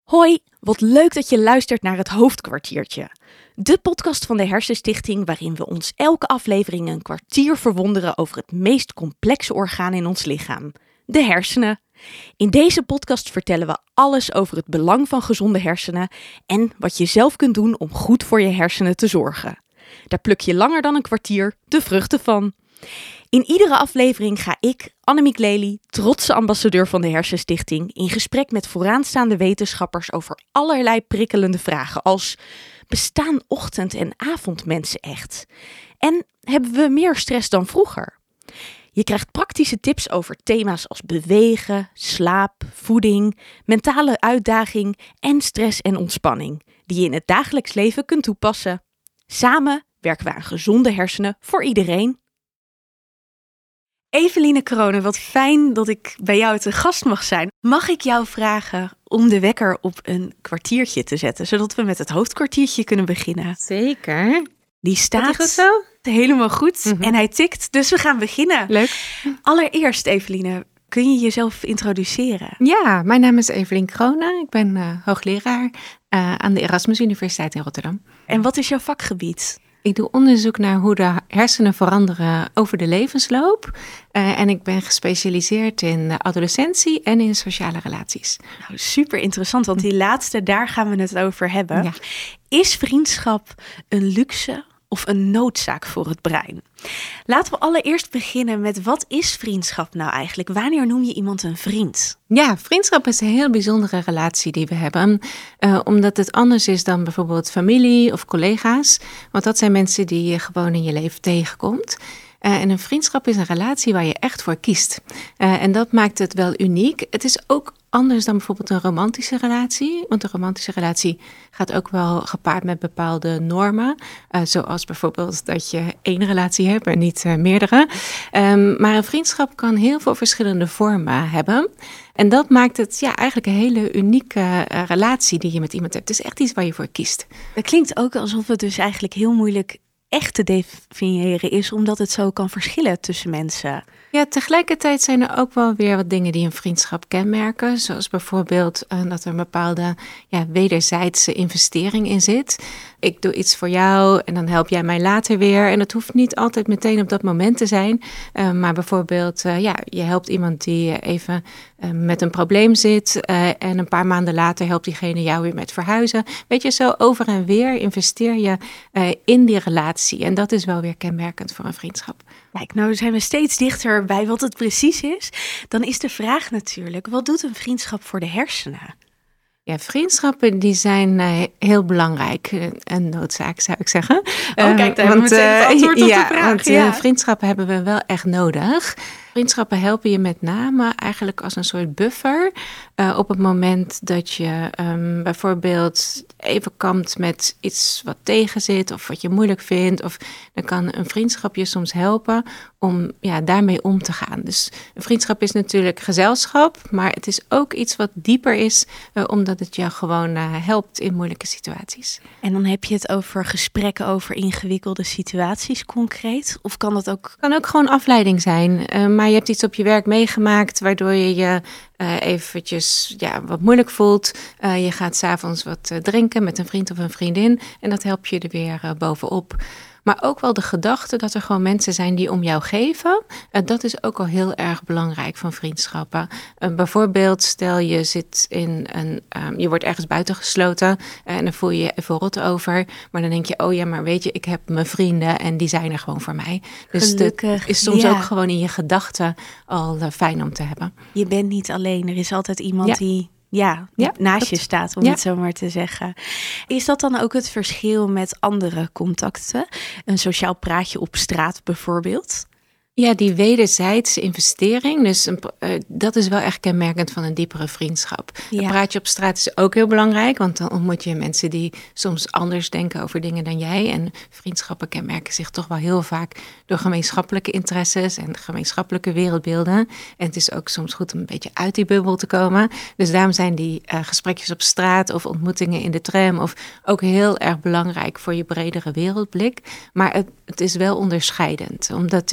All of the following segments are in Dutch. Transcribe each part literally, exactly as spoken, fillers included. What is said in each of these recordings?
Hoi, wat leuk dat je luistert naar het Hoofdkwartiertje. De podcast van de Hersenstichting waarin we ons elke aflevering een kwartier verwonderen over het meest complexe orgaan in ons lichaam, de hersenen. In deze podcast vertellen we alles over het belang van gezonde hersenen en wat je zelf kunt doen om goed voor je hersenen te zorgen. Daar pluk je langer dan een kwartier de vruchten van. In iedere aflevering ga ik, Annemiek Lely, trotse ambassadeur van de Hersenstichting, in gesprek met vooraanstaande wetenschappers over allerlei prikkelende vragen als: bestaan ochtend- en avondmensen echt? En hebben we meer stress dan vroeger? Je krijgt praktische tips over thema's als bewegen, slaap, voeding, mentale uitdaging en stress en ontspanning, die je in het dagelijks leven kunt toepassen. Samen werken we aan gezonde hersenen voor iedereen. Eveline Kronen, wat fijn dat ik bij jou te gast mag zijn. Mag ik jou vragen om de wekker op een kwartiertje te zetten, zodat we met het hoofdkwartiertje kunnen beginnen? Zeker. Die staat goed zo? Helemaal goed Mm-hmm. en hij tikt, dus we gaan beginnen. Leuk. Allereerst, Eveline, kun je jezelf introduceren? Ja, mijn naam is Eveline Kronen. Ik ben uh, hoogleraar uh, aan de Erasmus Universiteit in Rotterdam. En wat is jouw vakgebied? Ik doe onderzoek naar hoe de hersenen veranderen over de levensloop. Uh, en ik ben gespecialiseerd in adolescentie en in sociale relaties. Nou, super interessant, want die laatste, daar gaan we het over hebben. Ja. Is vriendschap een luxe of een noodzaak voor het brein? Laten we allereerst beginnen met: wat is vriendschap nou eigenlijk? Wanneer noem je iemand een vriend? Ja, vriendschap is een heel bijzondere relatie die we hebben. Uh, omdat het anders is dan bijvoorbeeld familie of collega's. Want dat zijn mensen die je gewoon in je leven tegenkomt. Uh, en een vriendschap is een relatie waar je echt voor kiest. Uh, en dat maakt het wel uniek. Het is ook anders dan bijvoorbeeld een romantische relatie. Want een romantische relatie gaat ook wel gepaard met bepaalde normen. Uh, zoals bijvoorbeeld dat je één relatie hebt en niet uh, meerdere. Um, maar een vriendschap kan heel veel verschillende vormen hebben. En dat maakt het ja, eigenlijk een hele unieke uh, relatie die je met iemand hebt. Het is echt iets waar je voor kiest. Dat klinkt ook alsof het dus eigenlijk heel moeilijk echt te definiëren is, omdat het zo kan verschillen tussen mensen. Ja, tegelijkertijd zijn er ook wel weer wat dingen die een vriendschap kenmerken. Zoals bijvoorbeeld uh, dat er een bepaalde ja, wederzijdse investering in zit. Ik doe iets voor jou en dan help jij mij later weer. En dat hoeft niet altijd meteen op dat moment te zijn. Uh, maar bijvoorbeeld, uh, ja, je helpt iemand die even uh, met een probleem zit. Uh, en een paar maanden later helpt diegene jou weer met verhuizen. Weet je, zo over en weer investeer je uh, in die relatie. En dat is wel weer kenmerkend voor een vriendschap. Kijk, nou zijn we steeds dichter bij wat het precies is. Dan is de vraag natuurlijk: wat doet een vriendschap voor de hersenen? Ja, vriendschappen die zijn uh, heel belangrijk. Een noodzaak, zou ik zeggen. Oh, kijk, daar uh, hebben we meteen het antwoord op ja, de vraag. Want, ja, uh, vriendschappen hebben we wel echt nodig. Vriendschappen helpen je met name eigenlijk als een soort buffer. Uh, op het moment dat je um, bijvoorbeeld even kampt met iets wat tegenzit of wat je moeilijk vindt. Of dan kan een vriendschap je soms helpen om ja, daarmee om te gaan. Dus een vriendschap is natuurlijk gezelschap, maar het is ook iets wat dieper is, uh, omdat het je gewoon uh, helpt in moeilijke situaties. En dan heb je het over gesprekken over ingewikkelde situaties concreet? Of kan dat ook? Kan ook gewoon afleiding zijn. Uh, maar je hebt iets op je werk meegemaakt waardoor je je uh, eventjes ja, wat moeilijk voelt. Uh, je gaat 's avonds wat uh, drinken met een vriend of een vriendin en dat helpt je er weer uh, bovenop. Maar ook wel de gedachte dat er gewoon mensen zijn die om jou geven. Uh, dat is ook al heel erg belangrijk van vriendschappen. Uh, bijvoorbeeld, stel je zit in een, um, je wordt ergens buitengesloten uh, en dan voel je je even rot over. Maar dan denk je, oh ja, maar weet je, ik heb mijn vrienden en die zijn er gewoon voor mij. Dus het is soms ja. ook gewoon in je gedachten al uh, fijn om te hebben. Je bent niet alleen, er is altijd iemand ja. die... Ja, ja, naast dat, je staat, om ja. het zo maar te zeggen. Is dat dan ook het verschil met andere contacten? Een sociaal praatje op straat bijvoorbeeld? Ja, die wederzijdse investering, dus een, uh, dat is wel echt kenmerkend van een diepere vriendschap. Ja. Een praatje op straat is ook heel belangrijk, want dan ontmoet je mensen die soms anders denken over dingen dan jij. En vriendschappen kenmerken zich toch wel heel vaak door gemeenschappelijke interesses en gemeenschappelijke wereldbeelden. En het is ook soms goed om een beetje uit die bubbel te komen. Dus daarom zijn die uh, gesprekjes op straat of ontmoetingen in de tram of ook heel erg belangrijk voor je bredere wereldblik. Maar het, het is wel onderscheidend, omdat het niet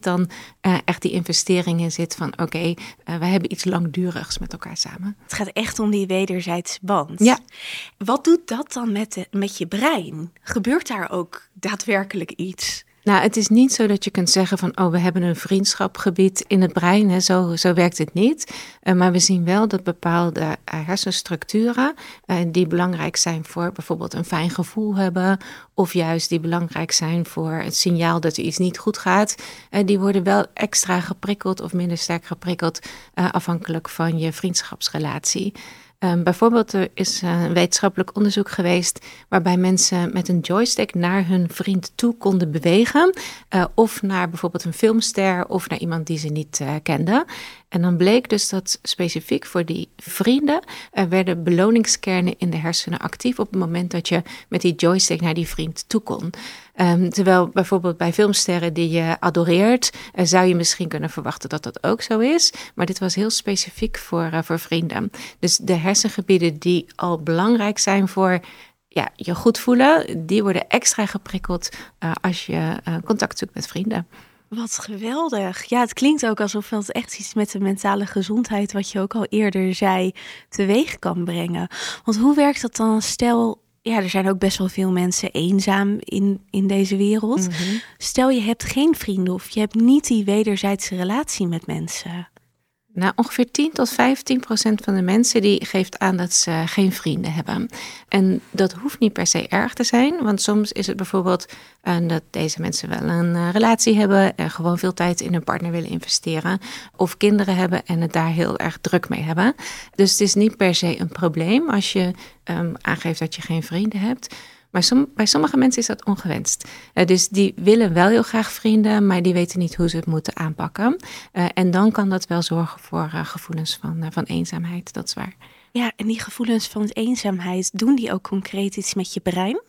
dan uh, echt die investering in zit van oké, okay, uh, we hebben iets langdurigs met elkaar samen. Het gaat echt om die wederzijdse band. Ja. Wat doet dat dan met, de, met je brein? Gebeurt daar ook daadwerkelijk iets? Nou, het is niet zo dat je kunt zeggen van, oh, we hebben een vriendschapgebied in het brein. Hè. Zo, zo werkt het niet. Uh, maar we zien wel dat bepaalde uh, hersenstructuren uh, die belangrijk zijn voor bijvoorbeeld een fijn gevoel hebben, of juist die belangrijk zijn voor het signaal dat er iets niet goed gaat, uh, die worden wel extra geprikkeld of minder sterk geprikkeld, uh, afhankelijk van je vriendschapsrelatie. Um, bijvoorbeeld, er is uh, een wetenschappelijk onderzoek geweest waarbij mensen met een joystick naar hun vriend toe konden bewegen. Uh, of naar bijvoorbeeld een filmster of naar iemand die ze niet uh, kenden. En dan bleek dus dat specifiek voor die vrienden uh, werden beloningskernen in de hersenen actief op het moment dat je met die joystick naar die vriend toe kon. Um, terwijl bijvoorbeeld bij filmsterren die je adoreert, uh, zou je misschien kunnen verwachten dat dat ook zo is. Maar dit was heel specifiek voor, uh, voor vrienden. Dus de hersengebieden die al belangrijk zijn voor ja, je goed voelen, die worden extra geprikkeld uh, als je uh, contact zoekt met vrienden. Wat geweldig. Ja, het klinkt ook alsof het echt iets met de mentale gezondheid, wat je ook al eerder zei, teweeg kan brengen. Want hoe werkt dat dan? Stel, ja, er zijn ook best wel veel mensen eenzaam in, in deze wereld. Mm-hmm. Stel, je hebt geen vrienden of je hebt niet die wederzijdse relatie met mensen. Nou, ongeveer tien tot vijftien procent van de mensen die geeft aan dat ze geen vrienden hebben. En dat hoeft niet per se erg te zijn, want soms is het bijvoorbeeld uh, dat deze mensen wel een uh, relatie hebben en gewoon veel tijd in hun partner willen investeren, of kinderen hebben en het daar heel erg druk mee hebben. Dus het is niet per se een probleem als je um, aangeeft dat je geen vrienden hebt. Maar som, bij sommige mensen is dat ongewenst. Uh, dus die willen wel heel graag vrienden, maar die weten niet hoe ze het moeten aanpakken. Uh, en dan kan dat wel zorgen voor uh, gevoelens van, uh, van eenzaamheid, dat is waar. Ja, en die gevoelens van eenzaamheid, doen die ook concreet iets met je brein?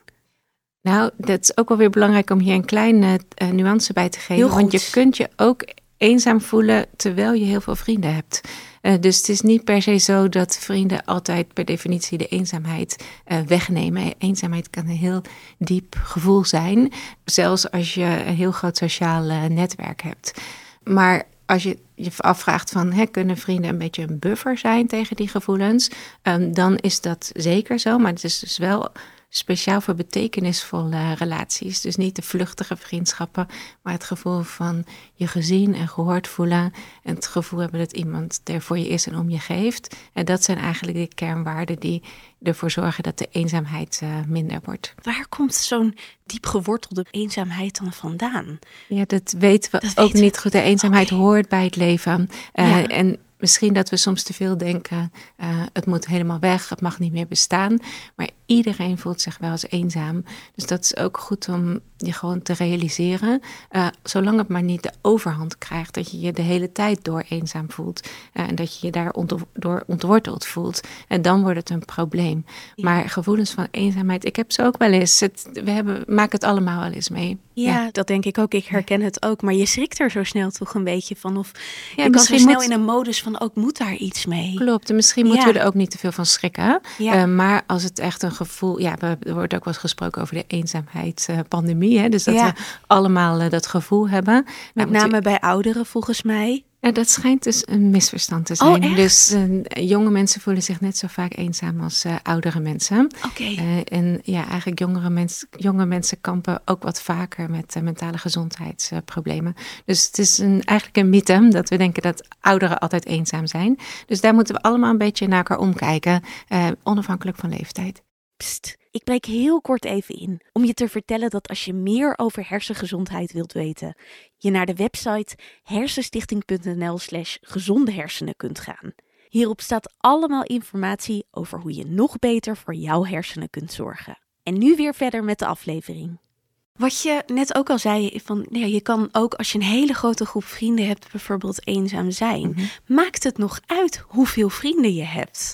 Nou, dat is ook wel weer belangrijk om hier een kleine uh, nuance bij te geven. Want je kunt je ook eenzaam voelen terwijl je heel veel vrienden hebt. Uh, dus het is niet per se zo dat vrienden altijd per definitie de eenzaamheid uh, wegnemen. Eenzaamheid kan een heel diep gevoel zijn, zelfs als je een heel groot sociaal uh, netwerk hebt. Maar als je je afvraagt van, hè, kunnen vrienden een beetje een buffer zijn tegen die gevoelens, um, dan is dat zeker zo. Maar het is dus wel speciaal voor betekenisvolle relaties. Dus niet de vluchtige vriendschappen, maar het gevoel van je gezien en gehoord voelen. En het gevoel hebben dat iemand er voor je is en om je geeft. En dat zijn eigenlijk de kernwaarden die ervoor zorgen dat de eenzaamheid uh, minder wordt. Waar komt zo'n diep gewortelde eenzaamheid dan vandaan? Ja, dat weten we dat ook weten niet goed. De eenzaamheid okay. hoort bij het leven. Uh, ja. En misschien dat we soms te veel denken, uh, het moet helemaal weg, het mag niet meer bestaan. Maar iedereen voelt zich wel eens eenzaam. Dus dat is ook goed om je gewoon te realiseren. Uh, zolang het maar niet de overhand krijgt, dat je je de hele tijd door eenzaam voelt. Uh, en dat je je daar ont- door ontworteld voelt. En dan wordt het een probleem. Ja. Maar gevoelens van eenzaamheid, ik heb ze ook wel eens. Het, we hebben, maken het allemaal wel eens mee. Ja, ja, dat denk ik ook. Ik herken het ook. Maar je schrikt er zo snel toch een beetje van. Of ja, je kan zo snel moet... in een modus van, ook moet daar iets mee. Klopt, en misschien moeten ja. we er ook niet te veel van schrikken. Ja. Uh, maar als het echt een gevoel, ja, er wordt ook wel eens gesproken over de eenzaamheidspandemie. Hè? Dus dat ja. we allemaal uh, dat gevoel hebben. Met nou, name u... bij ouderen volgens mij. Ja, dat schijnt dus een misverstand te zijn. Oh, dus uh, jonge mensen voelen zich net zo vaak eenzaam als uh, oudere mensen. Oké. Uh, en ja, eigenlijk jongere, mens, jonge mensen kampen ook wat vaker met uh, mentale gezondheidsproblemen. Uh, dus het is een, eigenlijk een mythe dat we denken dat ouderen altijd eenzaam zijn. Dus daar moeten we allemaal een beetje naar elkaar omkijken, uh, onafhankelijk van leeftijd. Pst, ik breek heel kort even in om je te vertellen dat als je meer over hersengezondheid wilt weten, je naar de website hersenstichting.nl slash gezonde hersenen kunt gaan. Hierop staat allemaal informatie over hoe je nog beter voor jouw hersenen kunt zorgen. En nu weer verder met de aflevering. Wat je net ook al zei, van, nou ja, je kan ook als je een hele grote groep vrienden hebt bijvoorbeeld eenzaam zijn. Mm-hmm. Maakt het nog uit hoeveel vrienden je hebt?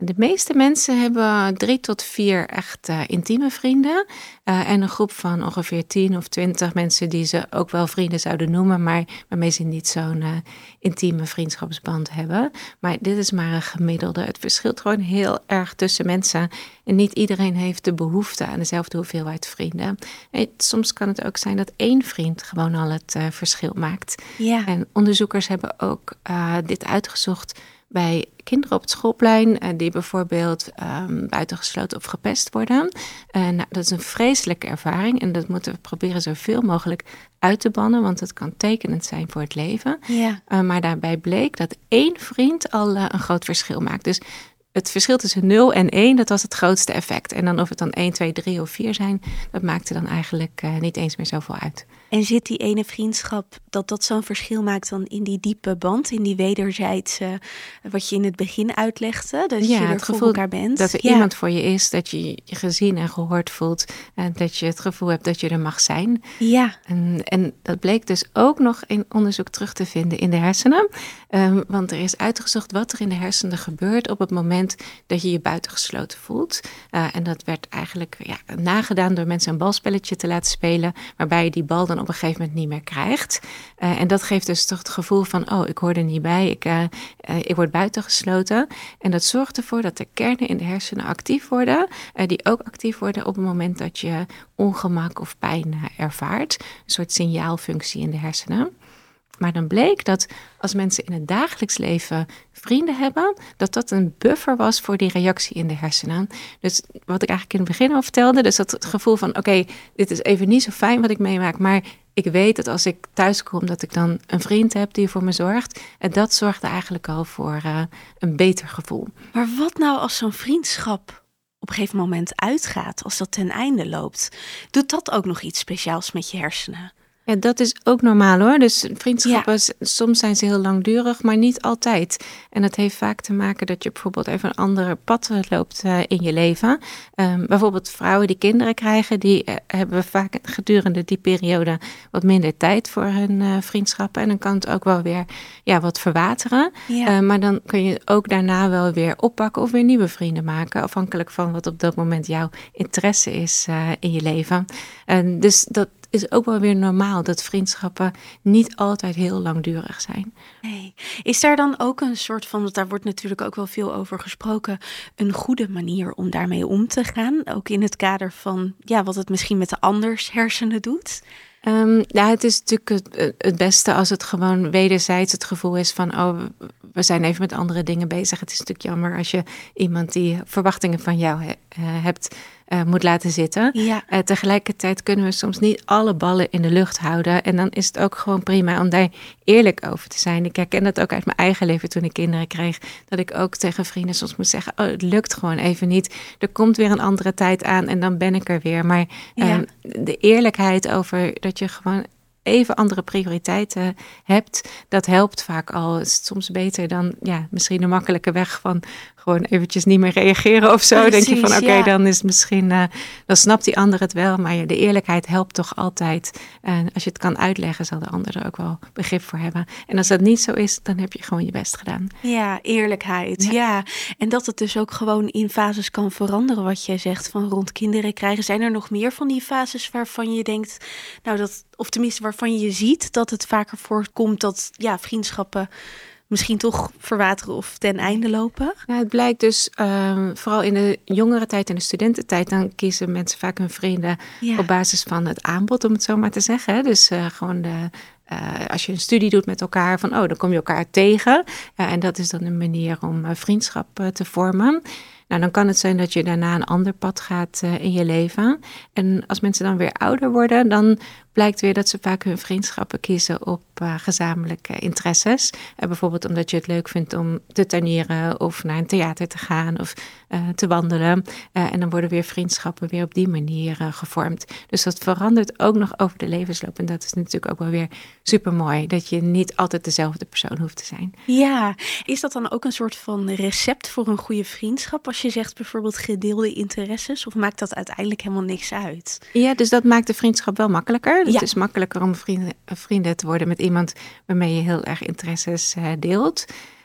De meeste mensen hebben drie tot vier echt uh, intieme vrienden. Uh, en een groep van ongeveer tien of twintig mensen die ze ook wel vrienden zouden noemen, maar waarmee ze niet zo'n uh, intieme vriendschapsband hebben. Maar dit is maar een gemiddelde. Het verschilt gewoon heel erg tussen mensen. En niet iedereen heeft de behoefte aan dezelfde hoeveelheid vrienden. En soms kan het ook zijn dat één vriend gewoon al het uh, verschil maakt. Ja. En onderzoekers hebben ook uh, dit uitgezocht bij kinderen op het schoolplein uh, die bijvoorbeeld um, buitengesloten of gepest worden. Uh, nou, dat is een vreselijke ervaring en dat moeten we proberen zoveel mogelijk uit te bannen, want het kan tekenend zijn voor het leven. Ja. Uh, maar daarbij bleek dat één vriend al uh, een groot verschil maakt. Dus het verschil tussen nul en één, dat was het grootste effect. En dan of het dan één, twee, drie of vier zijn, dat maakte dan eigenlijk uh, niet eens meer zoveel uit. En zit die ene vriendschap, dat dat zo'n verschil maakt dan in die diepe band, in die wederzijdse, wat je in het begin uitlegde, dat ja, je er het voor gevoel elkaar bent? Dat er ja. iemand voor je is, dat je je gezien en gehoord voelt en dat je het gevoel hebt dat je er mag zijn. Ja. En, en dat bleek dus ook nog in onderzoek terug te vinden in de hersenen. Um, want er is uitgezocht wat er in de hersenen gebeurt op het moment dat je je buitengesloten voelt. Uh, en dat werd eigenlijk ja, nagedaan door mensen een balspelletje te laten spelen, waarbij je die bal dan op een gegeven moment niet meer krijgt. Uh, en dat geeft dus toch het gevoel van, oh, ik hoor er niet bij, ik, uh, uh, ik word buitengesloten. En dat zorgt ervoor dat de kernen in de hersenen actief worden, uh, die ook actief worden op het moment dat je ongemak of pijn uh, ervaart. Een soort signaalfunctie in de hersenen. Maar dan bleek dat als mensen in het dagelijks leven vrienden hebben, dat dat een buffer was voor die reactie in de hersenen. Dus wat ik eigenlijk in het begin al vertelde, dus dat het gevoel van, oké, okay, dit is even niet zo fijn wat ik meemaak, maar ik weet dat als ik thuis kom, dat ik dan een vriend heb die voor me zorgt. En dat zorgde eigenlijk al voor uh, een beter gevoel. Maar wat nou als zo'n vriendschap op een gegeven moment uitgaat, als dat ten einde loopt? Doet dat ook nog iets speciaals met je hersenen? Ja, dat is ook normaal hoor. Dus vriendschappen, ja. soms zijn ze heel langdurig, maar niet altijd. En dat heeft vaak te maken dat je bijvoorbeeld even een andere pad loopt uh, in je leven. Um, bijvoorbeeld vrouwen die kinderen krijgen, die uh, hebben vaak gedurende die periode wat minder tijd voor hun uh, vriendschappen. En dan kan het ook wel weer ja, wat verwateren. Ja. Uh, maar dan kun je ook daarna wel weer oppakken of weer nieuwe vrienden maken. Afhankelijk van wat op dat moment jouw interesse is uh, in je leven. Uh, dus dat is ook wel weer normaal dat vriendschappen niet altijd heel langdurig zijn. Nee. Is daar dan ook een soort van, want daar wordt natuurlijk ook wel veel over gesproken, een goede manier om daarmee om te gaan? Ook in het kader van ja, wat het misschien met de anders hersenen doet? Um, ja, het is natuurlijk het, het beste als het gewoon wederzijds het gevoel is van, oh, we zijn even met andere dingen bezig. Het is natuurlijk jammer als je iemand die verwachtingen van jou he, uh, hebt, uh, moet laten zitten. Ja. Uh, tegelijkertijd kunnen we soms niet alle ballen in de lucht houden. En dan is het ook gewoon prima om daar eerlijk over te zijn. Ik herken dat ook uit mijn eigen leven toen ik kinderen kreeg. Dat ik ook tegen vrienden soms moet zeggen, oh, het lukt gewoon even niet. Er komt weer een andere tijd aan en dan ben ik er weer. Maar ja. um, de eerlijkheid over dat je gewoon even andere prioriteiten hebt, dat helpt vaak al. Het is soms beter dan ja, misschien de makkelijke weg van gewoon eventjes niet meer reageren of zo. Precies, denk je van oké, okay, ja. dan is misschien, uh, dan snapt die ander het wel, maar de eerlijkheid helpt toch altijd. En als je het kan uitleggen, zal de ander er ook wel begrip voor hebben. En als dat niet zo is, dan heb je gewoon je best gedaan. Ja, eerlijkheid. Ja. ja. En dat het dus ook gewoon in fases kan veranderen, wat jij zegt, van rond kinderen krijgen. Zijn er nog meer van die fases waarvan je denkt, nou dat, of tenminste waarvan je ziet dat het vaker voorkomt dat ja, vriendschappen misschien toch verwateren of ten einde lopen? Ja, het blijkt dus, uh, vooral in de jongere tijd en de studententijd, dan kiezen mensen vaak hun vrienden ja. op basis van het aanbod, om het zo maar te zeggen. Dus uh, gewoon de, uh, als je een studie doet met elkaar, van oh, dan kom je elkaar tegen. Uh, en dat is dan een manier om uh, vriendschap uh, te vormen. Nou, dan kan het zijn dat je daarna een ander pad gaat uh, in je leven. En als mensen dan weer ouder worden, dan blijkt weer dat ze vaak hun vriendschappen kiezen op uh, gezamenlijke interesses. Uh, bijvoorbeeld omdat je het leuk vindt om te tuinieren of naar een theater te gaan of uh, te wandelen. Uh, en dan worden weer vriendschappen weer op die manier uh, gevormd. Dus dat verandert ook nog over de levensloop. En dat is natuurlijk ook wel weer supermooi, dat je niet altijd dezelfde persoon hoeft te zijn. Ja, is dat dan ook een soort van recept voor een goede vriendschap? Als je zegt bijvoorbeeld gedeelde interesses, of maakt dat uiteindelijk helemaal niks uit? Ja, dus dat maakt de vriendschap wel makkelijker. Ja. Het is makkelijker om vrienden, vrienden te worden met iemand waarmee je heel erg interesses uh, deelt.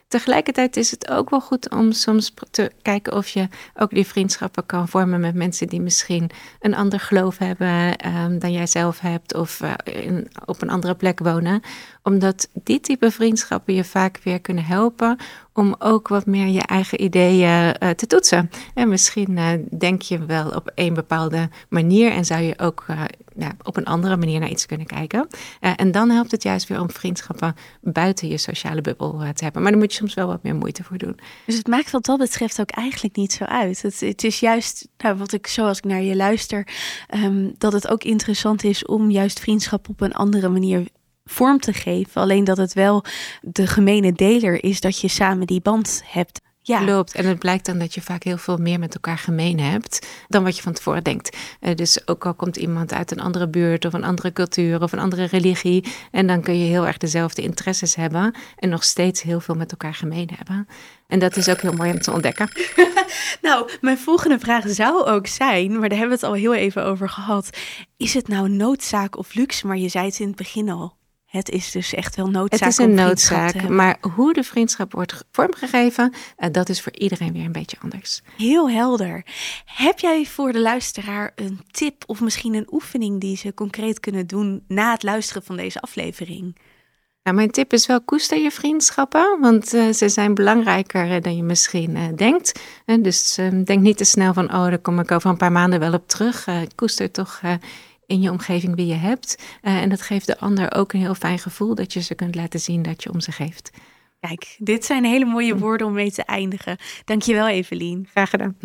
Tegelijkertijd is het ook wel goed om soms te kijken of je ook die vriendschappen kan vormen met mensen die misschien een ander geloof hebben um, dan jij zelf hebt of uh, in, op een andere plek wonen. Omdat die type vriendschappen je vaak weer kunnen helpen om ook wat meer je eigen ideeën uh, te toetsen. En misschien uh, denk je wel op een bepaalde manier en zou je ook uh, ja, op een andere manier naar iets kunnen kijken. Uh, en dan helpt het juist weer om vriendschappen buiten je sociale bubbel uh, te hebben. Maar daar moet je soms wel wat meer moeite voor doen. Dus het maakt wat dat betreft ook eigenlijk niet zo uit. Het, het is juist, nou, wat ik zoals ik naar je luister, um, dat het ook interessant is om juist vriendschap op een andere manier vorm te geven. Alleen dat het wel de gemene deler is dat je samen die band hebt. Ja. Klopt. En het blijkt dan dat je vaak heel veel meer met elkaar gemeen hebt dan wat je van tevoren denkt. Uh, dus ook al komt iemand uit een andere buurt of een andere cultuur of een andere religie. En dan kun je heel erg dezelfde interesses hebben en nog steeds heel veel met elkaar gemeen hebben. En dat is ook heel mooi om te ontdekken. Nou, mijn volgende vraag zou ook zijn, maar daar hebben we het al heel even over gehad. Is het nou noodzaak of luxe? Maar je zei het in het begin al. Het is dus echt wel noodzaak. Het is een noodzaak, maar hoe de vriendschap wordt vormgegeven, uh, dat is voor iedereen weer een beetje anders. Heel helder. Heb jij voor de luisteraar een tip of misschien een oefening die ze concreet kunnen doen na het luisteren van deze aflevering? Nou, mijn tip is wel koester je vriendschappen, want uh, ze zijn belangrijker uh, dan je misschien uh, denkt. Uh, dus uh, denk niet te snel van, oh, daar kom ik over een paar maanden wel op terug. Uh, koester toch uh, in je omgeving wie je hebt. Uh, en dat geeft de ander ook een heel fijn gevoel dat je ze kunt laten zien dat je om ze geeft. Kijk, dit zijn hele mooie woorden om mee te eindigen. Dankjewel, Evelien. Graag gedaan.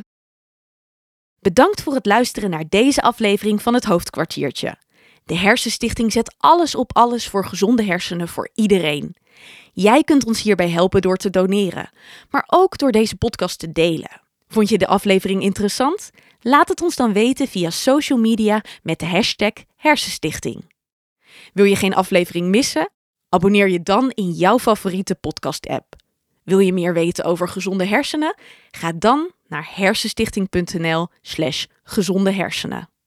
Bedankt voor het luisteren naar deze aflevering van het Hoofdkwartiertje. De Hersenstichting zet alles op alles voor gezonde hersenen voor iedereen. Jij kunt ons hierbij helpen door te doneren, maar ook door deze podcast te delen. Vond je de aflevering interessant? Laat het ons dan weten via social media met de hashtag Hersenstichting. Wil je geen aflevering missen? Abonneer je dan in jouw favoriete podcast-app. Wil je meer weten over gezonde hersenen? Ga dan naar hersenstichting punt n l slash gezonde hersenen.